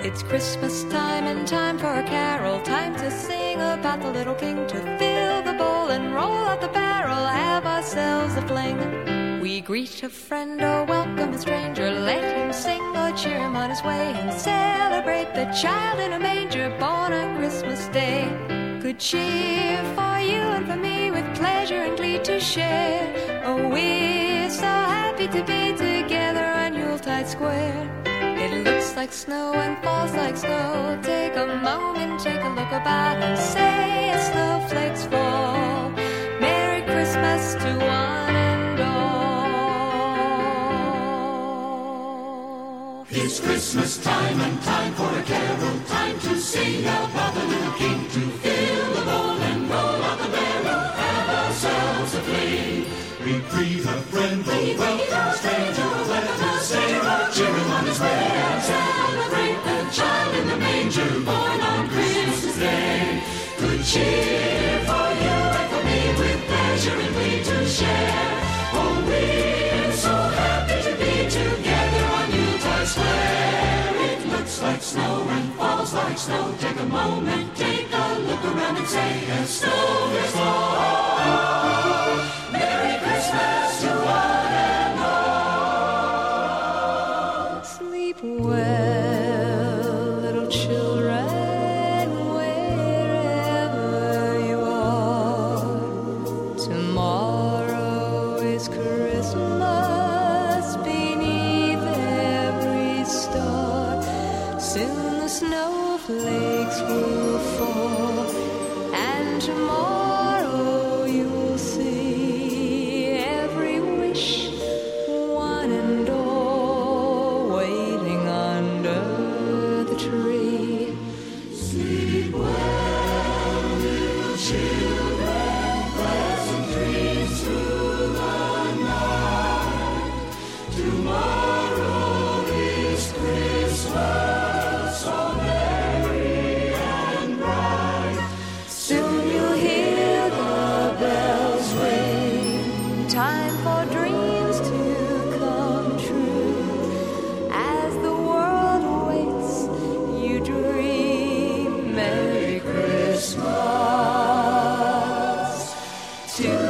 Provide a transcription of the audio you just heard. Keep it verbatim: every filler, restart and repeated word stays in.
It's Christmas time and time for a carol, time to sing about the little king, to fill the bowl and roll out the barrel, have ourselves a fling. We greet a friend or welcome a stranger, let him sing or cheer him on his way, and celebrate the child in a manger born on Christmas Day. Good cheer for you and for me, with pleasure and glee to share. Oh, we're so happy to be together on Yuletide Square. It looks like snow and falls like snow. Take a moment, take a look about and say as snowflakes fall. Merry Christmas to one and all. It's Christmas time and time for a carol, time to sing about the little king, to fill the bowl and roll out the barrel, have ourselves a fling. We greet a friend, we welcome a stranger, let us say our cheer him on his way, and celebrate the child in the manger born on Christmas Day. Good cheer for you and for me, with pleasure and glee to share. Oh, we're so happy to be together on Yuletide Square. It looks like snow and falls like snow. Take a moment, take a look around and say, as snowflakes fall. Merry Christmas to one and all. Sleep well, little children, wherever you are. Tomorrow is Christmas beneath every star. Soon the snowflakes will fall, and tomorrow you'll see every wish, one and all, waiting under the tree. Sleep well, little children, pleasant dreams through the night. Tomorrow is Christmas, so merry and bright. Soon you'll hear the bells ring, time for dreams to come true. As the world waits, you dream Merry Christmas to